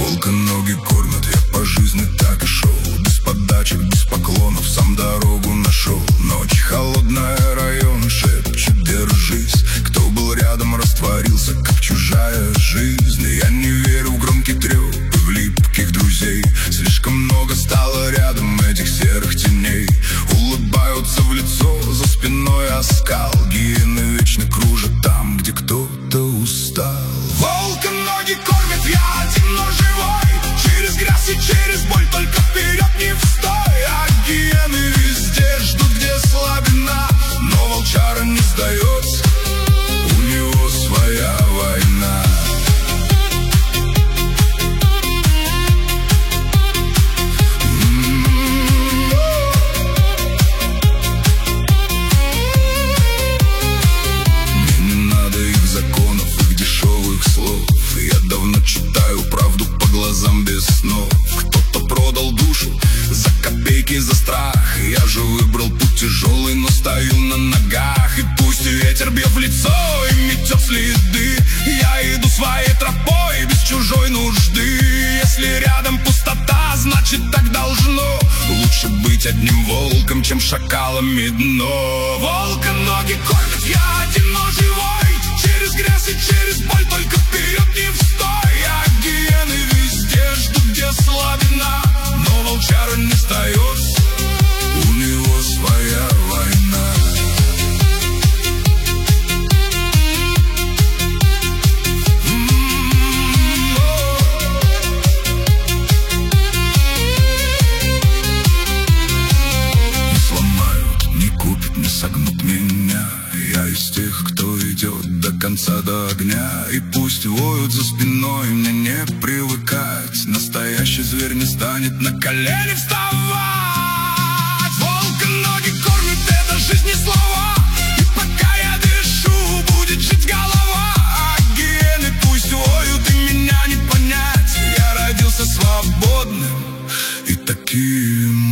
Волка ноги кормят, я по жизни так и шел. Без подачек, без поклонов, сам дорогу нашел. Ночь холодная, район шепчет: держись. Кто был рядом, растворился, как чужая жизнь. Я не верю в громкий трёп и в липких друзей. Слишком много стало рядом этих серых теней. Улыбаются в лицо, за спиной оскал. Гиены вечно кружат там, где кто-то устал. Волка ноги кормят, я один, но живой. Через грязь и через боль, только вперед не встой. А гиены везде ждут, где слабина. Но волчара не сдается, у него своя война. Я давно читаю правду по глазам без снов. Кто-то продал душу за копейки, за страх. Я же выбрал путь тяжелый, но стою на ногах. И пусть ветер бьет в лицо и метет следы, я иду своей тропой без чужой нужды. Если рядом пустота, значит так должно. Лучше быть одним волком, чем шакалами дно. Волка ноги кормят, я один, но живой. Через грязь и через боль, только вперед не встой. А гиены везде ждут, где слабина. Но волчара не сдается, у него своя война. Не сломают, не купят, не согнут меня. Я из тех, кто идет до конца, до огня. И пусть воют за спиной, мне не привыкать. Настоящий зверь не станет на колени вставать. Волка ноги кормят, это жизнь, не слова. И пока я дышу, будет жить голова. А гиены пусть воют, и меня не понять. Я родился свободным и таким